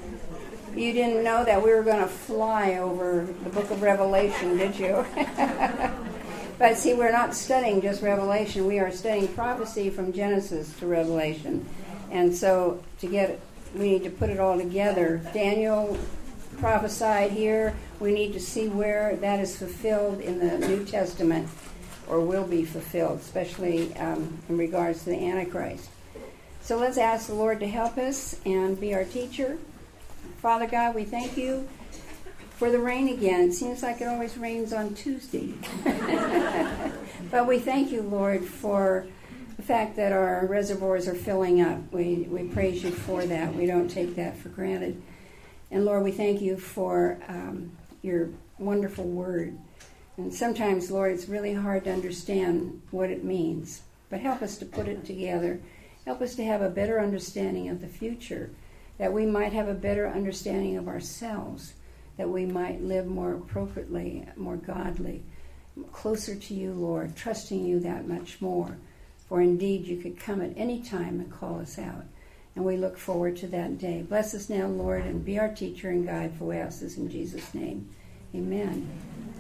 You didn't know that we were going to fly over the book of Revelation, did you? But see, we're not studying just Revelation. We are studying prophecy from Genesis to Revelation. And so we need to put it all together. Daniel prophesied here. We need to see where that is fulfilled in the New Testament, or will be fulfilled, especially in regards to the Antichrist. So let's ask the Lord to help us and be our teacher. Father God, we thank you for the rain again. It seems like it always rains on Tuesday. But we thank you, Lord, for the fact that our reservoirs are filling up. We praise you for that. We don't take that for granted. And Lord, we thank you for your wonderful word. And sometimes, Lord, it's really hard to understand what it means. But help us to put it together. Help us to have a better understanding of the future, that we might have a better understanding of ourselves, that we might live more appropriately, more godly, closer to you, Lord, trusting you that much more. For indeed, you could come at any time and call us out. And we look forward to that day. Bless us now, Lord, and be our teacher and guide, for we ask this in Jesus' name. Amen.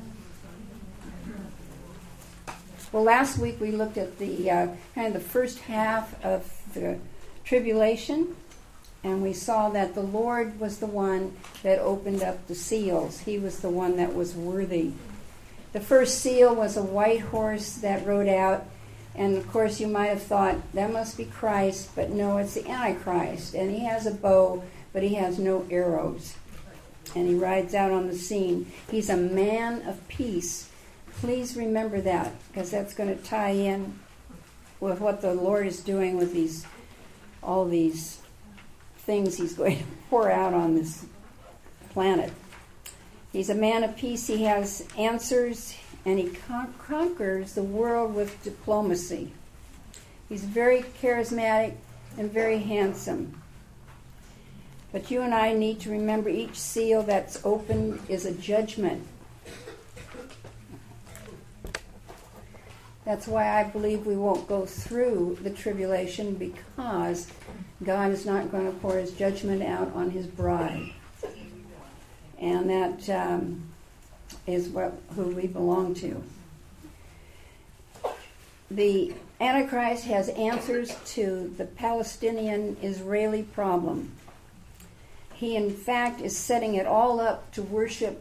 Well, last week we looked at the kind of the first half of the tribulation, and we saw that the Lord was the one that opened up the seals. He was the one that was worthy. The first seal was a white horse that rode out, and of course you might have thought that must be Christ, but no, it's the Antichrist. And he has a bow, but he has no arrows. And he rides out on the scene. He's a man of peace. Please remember that, because that's going to tie in with what the Lord is doing with all these things he's going to pour out on this planet. He's a man of peace. He has answers, and he conquers the world with diplomacy. He's very charismatic and very handsome. But you and I need to remember each seal that's opened is a judgment. That's why I believe we won't go through the tribulation, because God is not going to pour his judgment out on his bride. And that is who we belong to. The Antichrist has answers to the Palestinian-Israeli problem. He, in fact, is setting it all up to worship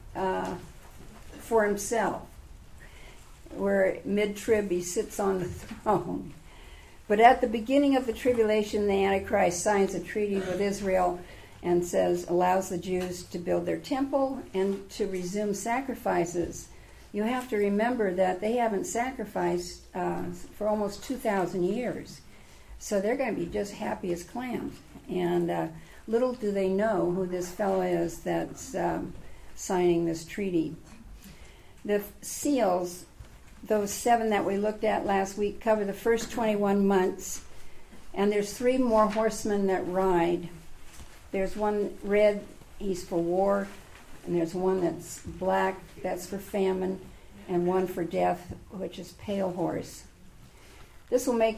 for himself, where mid-trib he sits on the throne. But at the beginning of the tribulation, the Antichrist signs a treaty with Israel and allows the Jews to build their temple and to resume sacrifices. You have to remember that they haven't sacrificed for almost 2,000 years. So they're going to be just happy as clams. And little do they know who this fellow is that's signing this treaty. The seals, those 7 that we looked at last week, cover the first 21 months. And there's 3 more horsemen that ride. There's one red, he's for war, and there's one that's black, that's for famine, and one for death, which is pale horse. This will make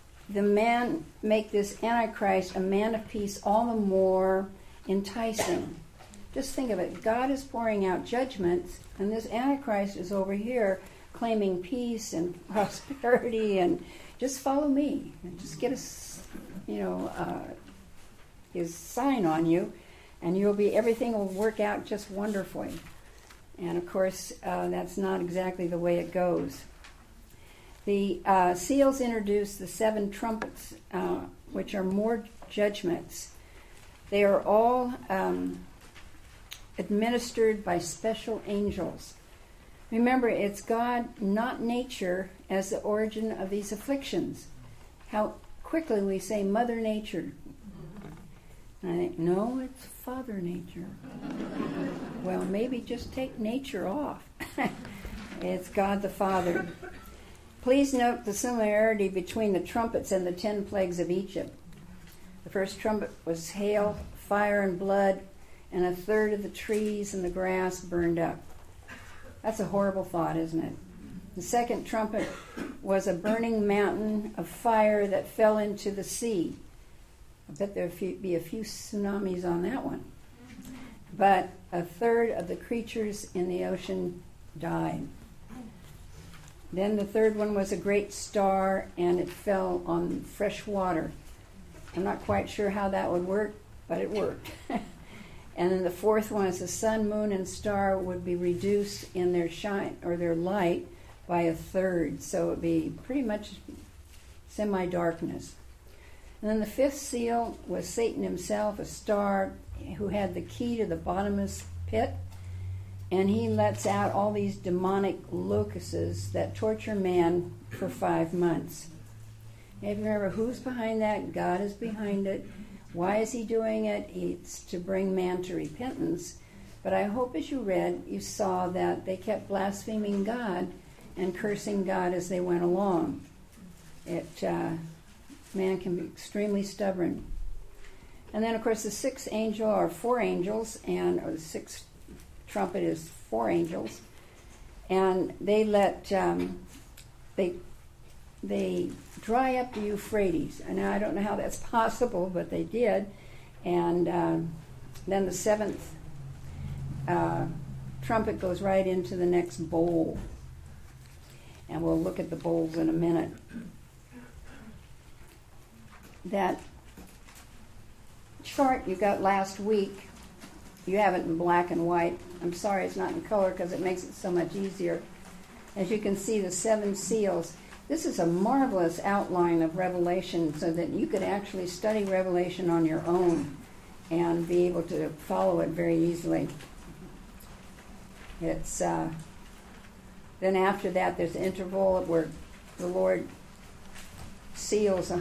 this Antichrist a man of peace all the more enticing. Just think of it. God is pouring out judgments, and this Antichrist is over here claiming peace and prosperity, and just follow me, and just get his sign on you, and everything will work out just wonderfully. And of course, that's not exactly the way it goes. The seals introduce the 7 trumpets, which are more judgments. They are all administered by special angels. Remember, it's God, not nature, as the origin of these afflictions. How quickly we say Mother Nature. And I think, no, it's Father Nature. Well, maybe just take nature off. It's God the Father. Please note the similarity between the trumpets and the 10 plagues of Egypt. The first trumpet was hail, fire, and blood, and 1/3 of the trees and the grass burned up. That's a horrible thought, isn't it? The second trumpet was a burning mountain of fire that fell into the sea. I bet there'll be a few tsunamis on that one. But a third of the creatures in the ocean died. Then the third one was a great star, and it fell on fresh water. I'm not quite sure how that would work, but it worked. And then the fourth one is the sun, moon, and star would be reduced in their shine or their light by a third. So it would be pretty much semi-darkness. And then the fifth seal was Satan himself, a star who had the key to the bottomless pit. And he lets out all these demonic locusts that torture man for 5 months. And if you remember who's behind that, God is behind it. Why is he doing it? It's to bring man to repentance. But I hope as you read, you saw that they kept blaspheming God and cursing God as they went along. Man can be extremely stubborn. And then, of course, the sixth angel are 4 angels, or the sixth trumpet is 4 angels. And they let, they dry up the Euphrates. And now I don't know how that's possible, but they did. And then the seventh trumpet goes right into the next bowl. And we'll look at the bowls in a minute. That chart you got last week, you have it in black and white. I'm sorry it's not in color because it makes it so much easier. As you can see, the 7 seals. This is a marvelous outline of Revelation so that you could actually study Revelation on your own and be able to follow it very easily. It's then after that there's an interval where the Lord seals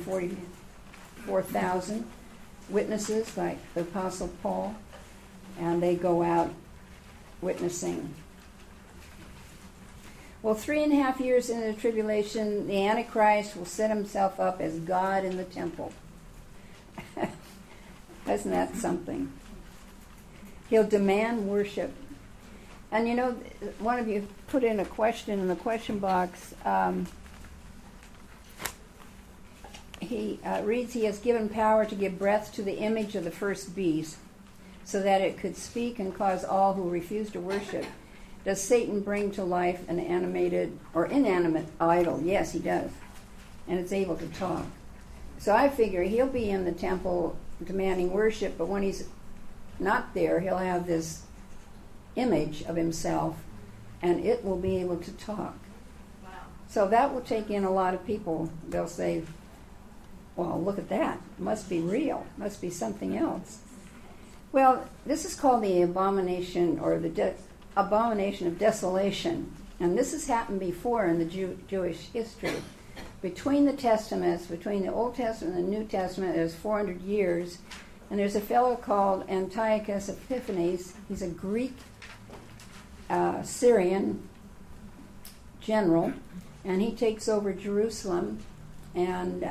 144,000 witnesses like the Apostle Paul, and they go out witnessing. Well, 3.5 years into the tribulation, the Antichrist will set himself up as God in the temple. Isn't that something? He'll demand worship. And you know, one of you put in a question in the question box. He reads, he has given power to give breath to the image of the first beast so that it could speak and cause all who refuse to worship. Does Satan bring to life an animated or inanimate idol? Yes, he does. And it's able to talk. So I figure he'll be in the temple demanding worship, but when he's not there, he'll have this image of himself, and it will be able to talk. Wow. So that will take in a lot of people. They'll say, well, look at that. It must be real. It must be something else. Well, this is called the abomination or the abomination of desolation. And this has happened before in the Jewish history. Between the Testaments, between the Old Testament and the New Testament, there's 400 years. And there's a fellow called Antiochus Epiphanes. He's a Greek Syrian general. And he takes over Jerusalem. And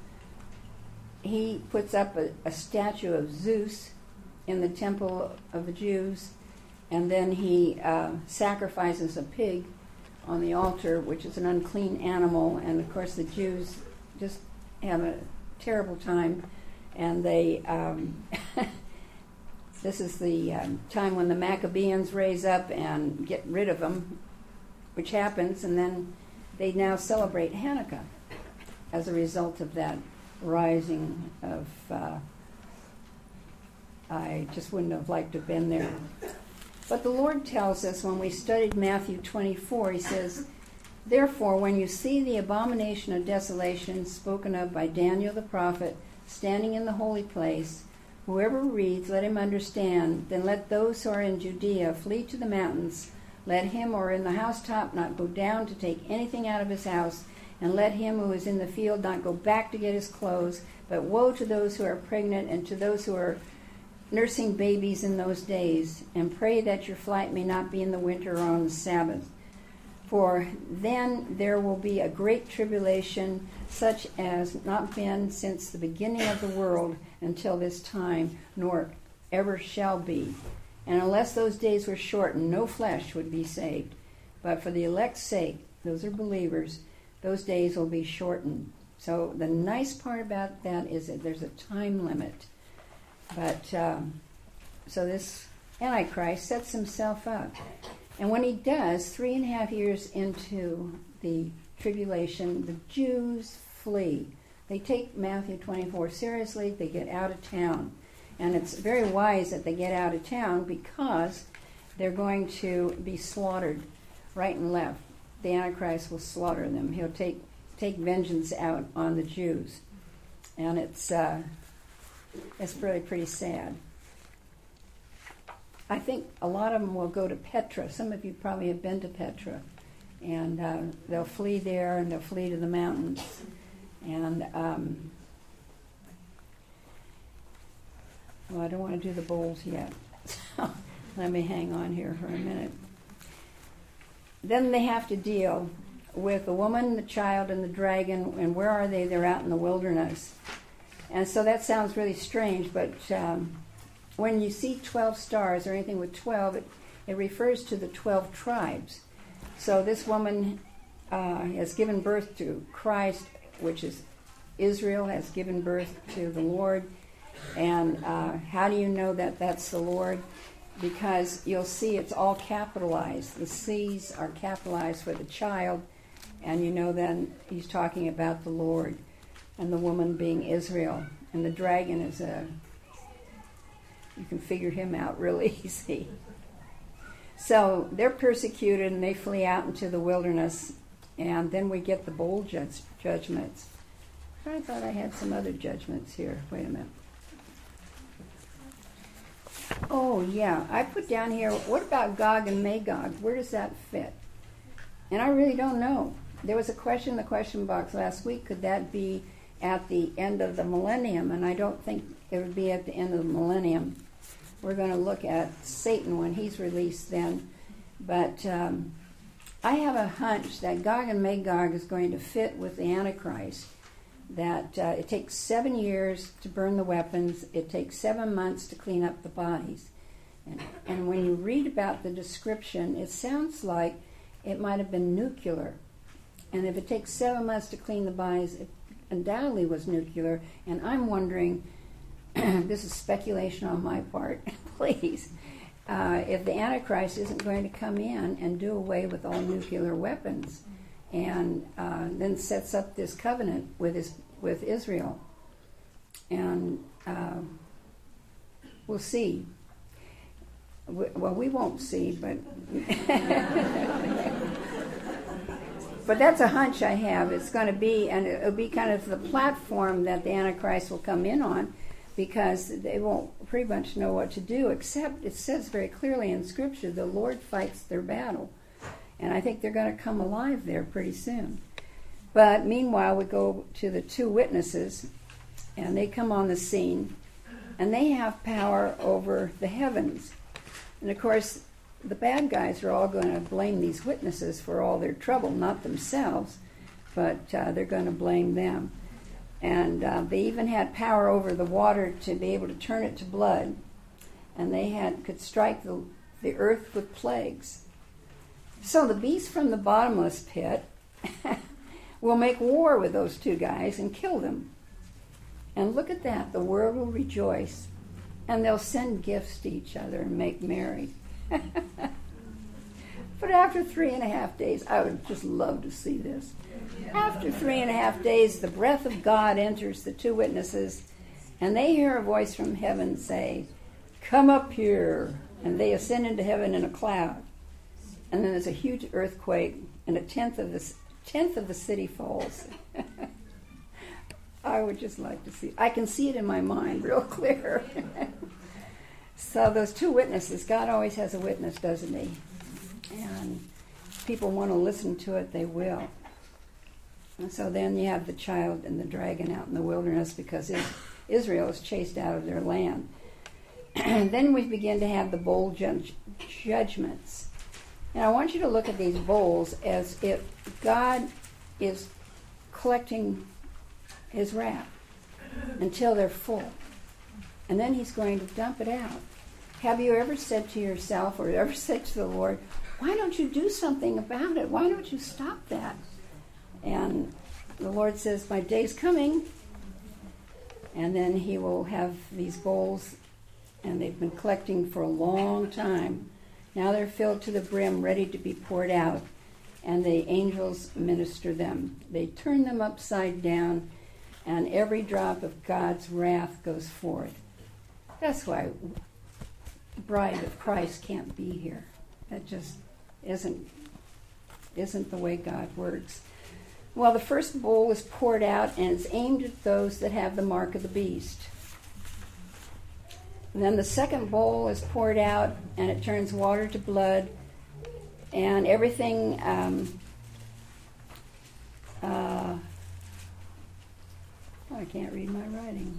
he puts up a statue of Zeus in the temple of the Jews, and then he sacrifices a pig on the altar, which is an unclean animal, and of course the Jews just have a terrible time, and they this is the time when the Maccabees raise up and get rid of them, which happens, and then they now celebrate Hanukkah as a result of that rising of I just wouldn't have liked to have been there. But the Lord tells us when we studied Matthew 24, he says, therefore, when you see the abomination of desolation spoken of by Daniel the prophet standing in the holy place, whoever reads, let him understand. Then let those who are in Judea flee to the mountains. Let him who are in the housetop not go down to take anything out of his house, and let him who is in the field not go back to get his clothes. But woe to those who are pregnant and to those who are nursing babies in those days, and pray that your flight may not be in the winter or on the Sabbath. For then there will be a great tribulation, such as not been since the beginning of the world until this time, nor ever shall be. And unless those days were shortened, no flesh would be saved. But for the elect's sake, those are believers, those days will be shortened. So the nice part about that is that there's a time limit. But so this Antichrist sets himself up. And when he does, 3.5 years into the tribulation, the Jews flee. They take Matthew 24 seriously. They get out of town. And it's very wise that they get out of town because they're going to be slaughtered right and left. The Antichrist will slaughter them. He'll take vengeance out on the Jews. And it's really pretty sad. I think a lot of them will go to Petra. Some of you probably have been to Petra. And they'll flee there, and they'll flee to the mountains. And, well, I don't want to do the bowls yet. So let me hang on here for a minute. Then they have to deal with the woman, the child, and the dragon. And where are they? They're out in the wilderness. And so that sounds really strange, but when you see 12 stars or anything with 12, it refers to the 12 tribes. So this woman has given birth to Christ, which is Israel, has given birth to the Lord. And how do you know that that's the Lord? Because you'll see it's all capitalized. The C's are capitalized for the child, and you know then he's talking about the Lord, and the woman being Israel. And the dragon is you can figure him out really easy. So they're persecuted and they flee out into the wilderness, and then we get the bowl judgments. I thought I had some other judgments here. Wait a minute. Oh, yeah. I put down here, what about Gog and Magog? Where does that fit? And I really don't know. There was a question in the question box last week. Could that be at the end of the millennium? And I don't think it would be at the end of the millennium. We're going to look at Satan when he's released then. But I have a hunch that Gog and Magog is going to fit with the Antichrist. That it takes 7 years to burn the weapons. It takes 7 months to clean up the bodies. And when you read about the description, it sounds like it might have been nuclear. And if it takes 7 months to clean the bodies, it undoubtedly was nuclear. And I'm wondering, this is speculation on my part, please, if the Antichrist isn't going to come in and do away with all nuclear weapons, and then sets up this covenant with Israel. And we'll see. Well, we won't see, but but that's a hunch I have. It's going to be, and it'll be kind of the platform that the Antichrist will come in on, because they won't pretty much know what to do, except it says very clearly in Scripture, the Lord fights their battle. And I think they're going to come alive there pretty soon. But meanwhile, we go to the two witnesses, and they come on the scene, and they have power over the heavens. And of course, the bad guys are all going to blame these witnesses for all their trouble, not themselves, but they're going to blame them. And they even had power over the water to be able to turn it to blood, and they could strike the earth with plagues. So the beast from the bottomless pit will make war with those two guys and kill them. And look at that, the world will rejoice, and they'll send gifts to each other and make merry. But after 3.5 days, I would just love to see this. After 3.5 days, the breath of God enters the two witnesses, and they hear a voice from heaven say, "Come up here." And they ascend into heaven in a cloud. And then there's a huge earthquake, and a tenth of the city falls. I would just like to see. I can see it in my mind real clear. So those two witnesses, God always has a witness, doesn't he? And if people want to listen to it, they will. And so then you have the child and the dragon out in the wilderness because Israel is chased out of their land. And then we begin to have the bowl judgments. And I want you to look at these bowls as if God is collecting his wrath until they're full. And then he's going to dump it out. Have you ever said to yourself or ever said to the Lord, why don't you do something about it? Why don't you stop that? And the Lord says, my day's coming. And then he will have these bowls, and they've been collecting for a long time. Now they're filled to the brim, ready to be poured out, and the angels minister them. They turn them upside down, and every drop of God's wrath goes forth. That's why the bride of Christ can't be here. That just isn't the way God works. Well, the first bowl is poured out, and it's aimed at those that have the mark of the beast. And then the second bowl is poured out, and it turns water to blood, and everything I can't read my writing.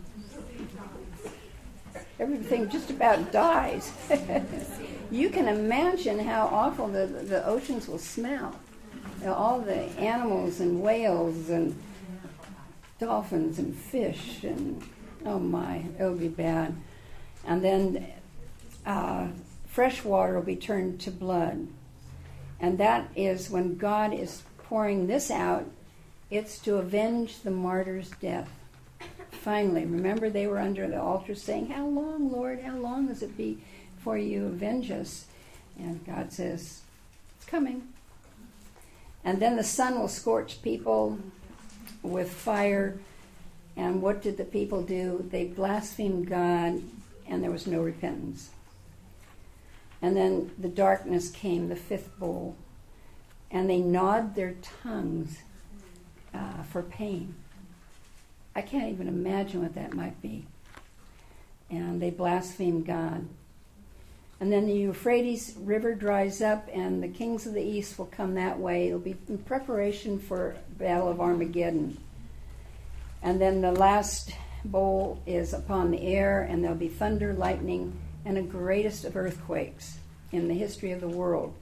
Everything just about dies. You can imagine how awful the oceans will smell. You know, all the animals and whales and dolphins and fish, and oh my, it'll be bad. And then fresh water will be turned to blood. And that is when God is pouring this out, it's to avenge the martyr's death. Finally, remember they were under the altar saying, how long, Lord, how long does it be before you avenge us? And God says, it's coming. And then the sun will scorch people with fire. And what did the people do? They blasphemed God, and there was no repentance. And then the darkness came, the fifth bowl, and they gnawed their tongues for pain. I can't even imagine what that might be. And they blasphemed God. And then the Euphrates River dries up, and the kings of the east will come that way. It'll be in preparation for Battle of Armageddon. And then the last bowl is upon the air, and there'll be thunder, lightning, and the greatest of earthquakes in the history of the world.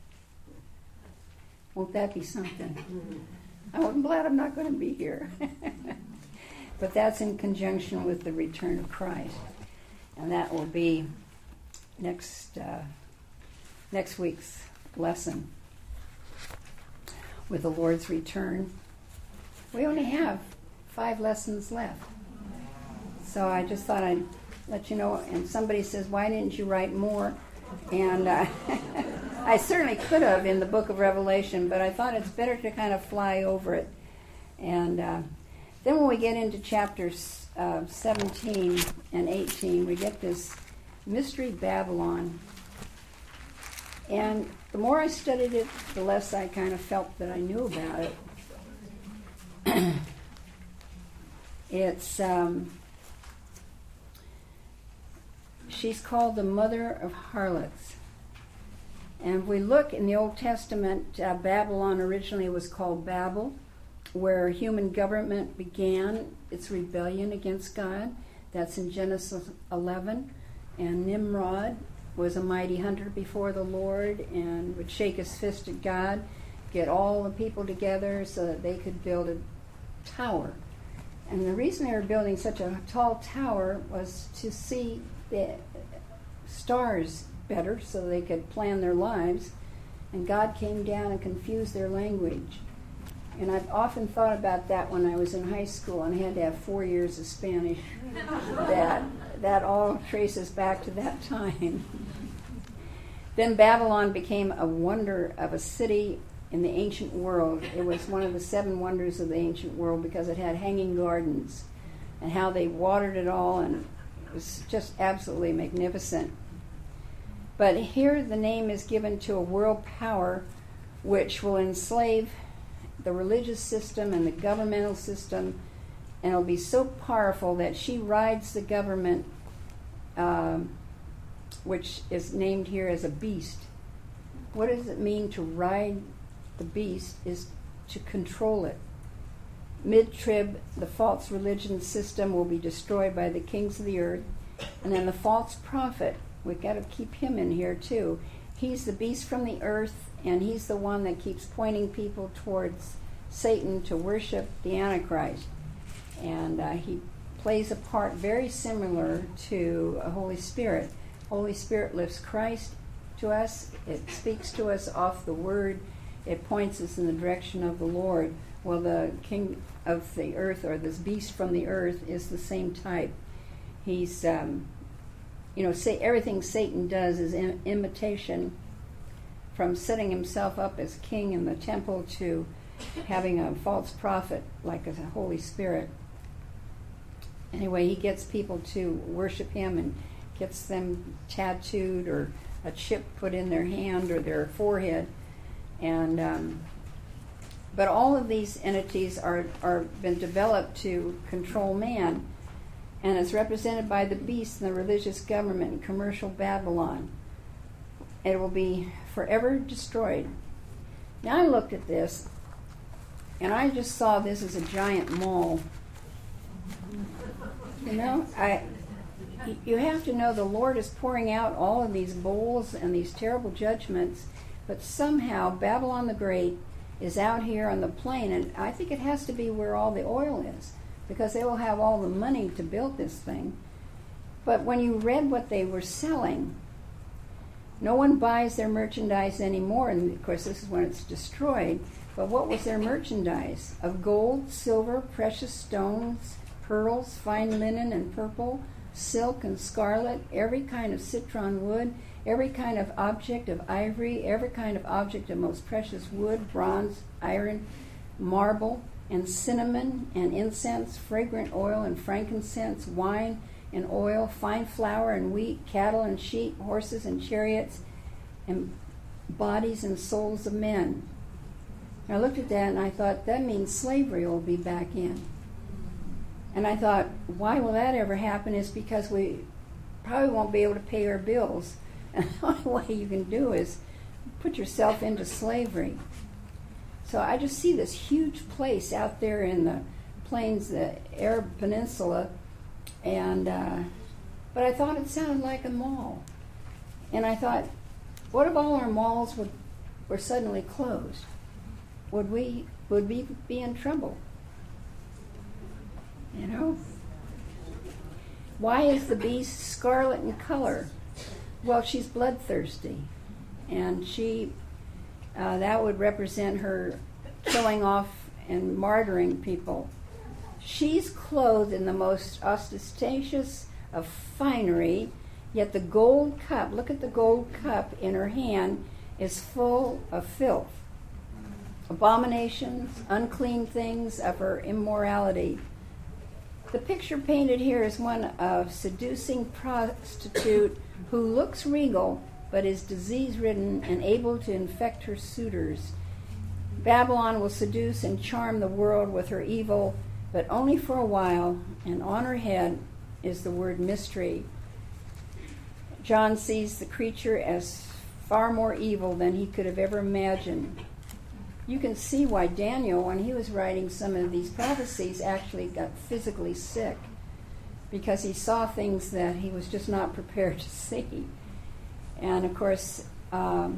Won't that be something? I'm glad I'm not going to be here. But that's in conjunction with the return of Christ. And that will be next week's lesson with the Lord's return. We only have 5 lessons left. So I just thought I'd let you know. And somebody says, why didn't you write more? And I certainly could have in the book of Revelation, but I thought it's better to kind of fly over it. And then when we get into chapters 17 and 18, we get this mystery Babylon. And the more I studied it, the less I kind of felt that I knew about it. It's she's called the mother of harlots. And if we look in the Old Testament, Babylon originally was called Babel, where human government began its rebellion against God. That's in Genesis 11. And Nimrod was a mighty hunter before the Lord and would shake his fist at God, get all the people together so that they could build a tower. And the reason they were building such a tall tower was to see the stars better so they could plan their lives. And God came down and confused their language. And I've often thought about that when I was in high school and had to have 4 years of Spanish. That all traces back to that time. Then Babylon became a wonder of a city in the ancient world. It was one of the 7 wonders of the ancient world because it had hanging gardens and how they watered it all, and it was just absolutely magnificent. But here the name is given to a world power which will enslave the religious system and the governmental system, and it'll be so powerful that she rides the government, which is named here as a beast. What does it mean to ride the beast? Is to control it. Mid-trib, the false religion system will be destroyed by the kings of the earth, and then the false prophet, we've got to keep him in here too. He's the beast from the earth, and he's the one that keeps pointing people towards Satan to worship the Antichrist. And he plays a part very similar to a Holy Spirit. Holy Spirit lifts Christ to us. It speaks to us off the Word. It points us in the direction of the Lord. Well, the king of the earth, or this beast from the earth, is the same type. He's, everything Satan does is imitation, from setting himself up as king in the temple to having a false prophet like a Holy Spirit. Anyway, he gets people to worship him and gets them tattooed or a chip put in their hand or their forehead. And but all of these entities are been developed to control man, and it's represented by the beast and the religious government and commercial Babylon. It will be forever destroyed. Now I looked at this, and I just saw this as a giant mall. You have to know the Lord is pouring out all of these bowls and these terrible judgments, but somehow Babylon the Great is out here on the plain, and I think it has to be where all the oil is, because they will have all the money to build this thing. But when you read what they were selling, no one buys their merchandise anymore, and of course this is when it's destroyed. But what was their merchandise? Of gold, silver, precious stones, pearls, fine linen and purple, silk and scarlet, every kind of citron wood, every kind of object of ivory, every kind of object of most precious wood, bronze, iron, marble, and cinnamon and incense, fragrant oil and frankincense, wine and oil, fine flour and wheat, cattle and sheep, horses and chariots, and bodies and souls of men. I looked at that and I thought, that means slavery will be back in. And I thought, why will that ever happen? Is because we probably won't be able to pay our bills. And the only way you can do is put yourself into slavery. So I just see this huge place out there in the plains, the Arab Peninsula, and but I thought it sounded like a mall. And I thought, what if all our malls were suddenly closed? Would we be in trouble? Why is the beast scarlet in color? Well, she's bloodthirsty, and she that would represent her killing off and martyring people. She's clothed in the most ostentatious of finery, yet the gold cup, look at the gold cup in her hand, is full of filth, abominations, unclean things of her immorality. The picture painted here is one of seducing prostitute who looks regal but is disease-ridden and able to infect her suitors. Babylon will seduce and charm the world with her evil, but only for a while, and on her head is the word mystery. John sees the creature as far more evil than he could have ever imagined. You can see why Daniel, when he was writing some of these prophecies, actually got physically sick, because he saw things that he was just not prepared to see. And of course, the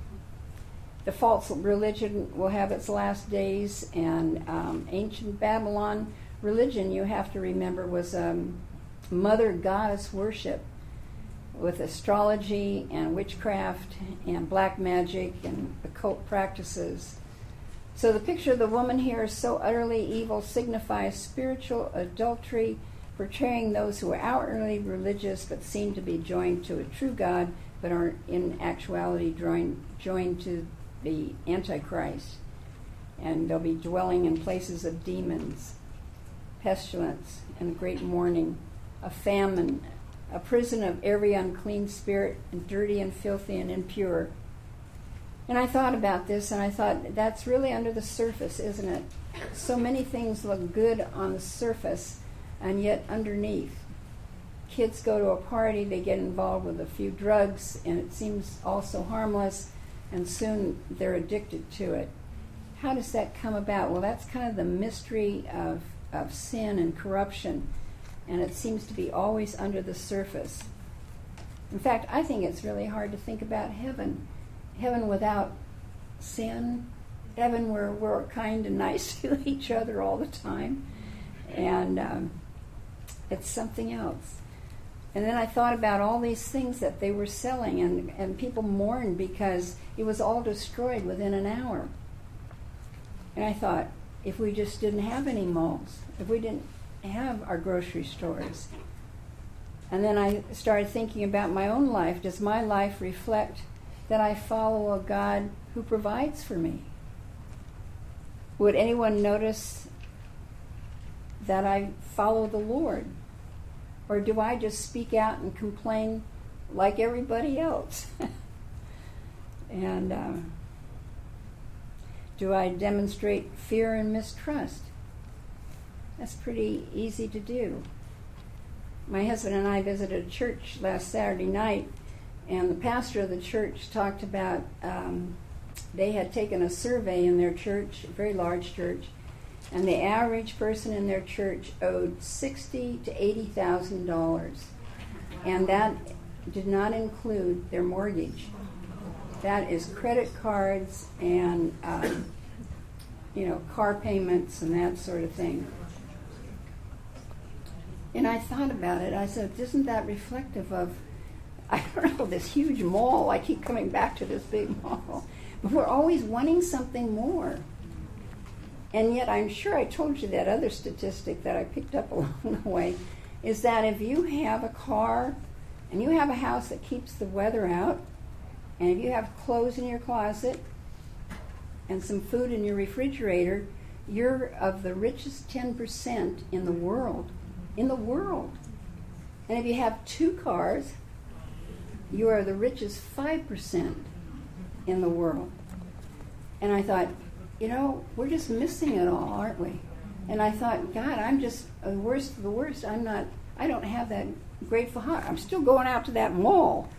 false religion will have its last days, and ancient Babylon religion, you have to remember, was mother goddess worship with astrology and witchcraft and black magic and occult practices. So the picture of the woman here, so utterly evil, signifies spiritual adultery, portraying those who are outwardly religious but seem to be joined to a true God, but are in actuality joined to the Antichrist. And they'll be dwelling in places of demons, pestilence, and great mourning, a famine, a prison of every unclean spirit, and dirty and filthy and impure. And I thought about this, and I thought, that's really under the surface, isn't it? So many things look good on the surface, and yet underneath. Kids go to a party, they get involved with a few drugs, and it seems also harmless, and soon they're addicted to it. How does that come about? Well, that's kind of the mystery of sin and corruption, and it seems to be always under the surface. In fact, I think it's really hard to think about heaven. Heaven without sin, heaven where we're kind and nice to each other all the time, and it's something else. And then I thought about all these things that they were selling, and people mourned because it was all destroyed within an hour. And I thought, if we just didn't have any malls, if we didn't have our grocery stores. And then I started thinking about my own life. Does my life reflect that I follow a God who provides for me? Would anyone notice that I follow the Lord? Or do I just speak out and complain like everybody else? And do I demonstrate fear and mistrust? That's pretty easy to do. My husband and I visited a church last Saturday night, and the pastor of the church talked about they had taken a survey in their church, a very large church, and the average person in their church owed $60,000 to $80,000, and that did not include their mortgage. That is credit cards and car payments and that sort of thing. And I thought about it. I said, isn't that reflective of, I don't know, this huge mall? I keep coming back to this big mall. But we're always wanting something more. And yet I'm sure I told you that other statistic that I picked up along the way, is that if you have a car and you have a house that keeps the weather out, and if you have clothes in your closet and some food in your refrigerator, you're of the richest 10% in the world. In the world. And if you have 2 cars, you are the richest 5% in the world. And I thought, we're just missing it all, aren't we? And I thought, God, I'm just the worst of the worst. I don't have that grateful heart. I'm still going out to that mall.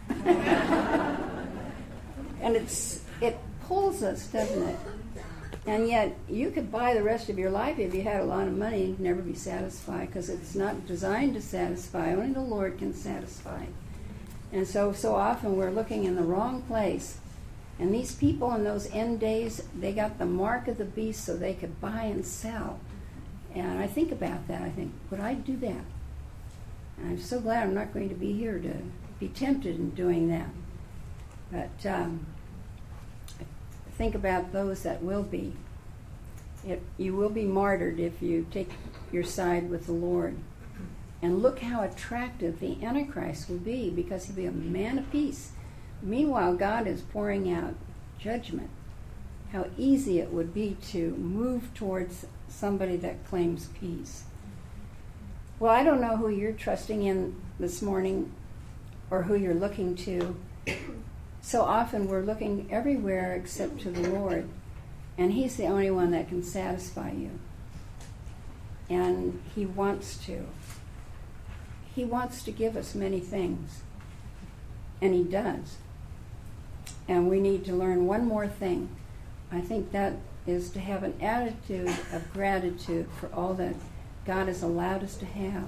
And it pulls us, doesn't it? And yet, you could buy the rest of your life if you had a lot of money and never be satisfied, because it's not designed to satisfy. Only the Lord can satisfy. And so often we're looking in the wrong place. And these people in those end days, they got the mark of the beast so they could buy and sell. And I think about that. I think, would I do that? And I'm so glad I'm not going to be here to be tempted in doing that. But think about those that will be. You will be martyred if you take your side with the Lord. And look how attractive the Antichrist will be, because he'll be a man of peace. Meanwhile, God is pouring out judgment. How easy it would be to move towards somebody that claims peace. Well, I don't know who you're trusting in this morning or who you're looking to. So often we're looking everywhere except to the Lord, and he's the only one that can satisfy you. And he wants to. He wants to give us many things, and he does. And we need to learn one more thing. I think that is to have an attitude of gratitude for all that God has allowed us to have.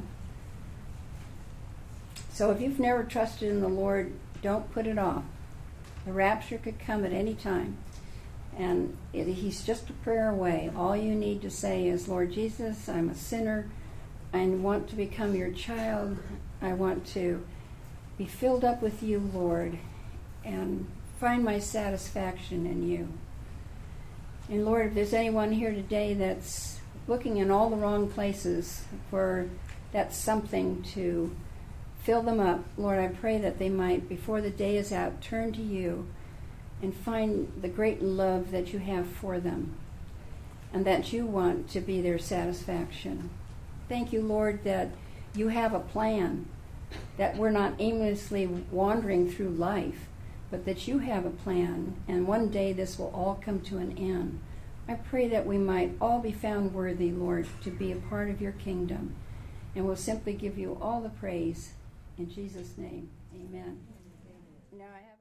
So if you've never trusted in the Lord, don't put it off. The rapture could come at any time. And he's just a prayer away. All you need to say is, Lord Jesus, I'm a sinner. I want to become your child. I want to be filled up with you, Lord, and find my satisfaction in you. And Lord, if there's anyone here today that's looking in all the wrong places for that something to fill them up, Lord, I pray that they might, before the day is out, turn to you and find the great love that you have for them and that you want to be their satisfaction. Thank you, Lord, that you have a plan, that we're not aimlessly wandering through life, but that you have a plan, and one day this will all come to an end. I pray that we might all be found worthy, Lord, to be a part of your kingdom, and we'll simply give you all the praise. In Jesus' name, amen. Now I have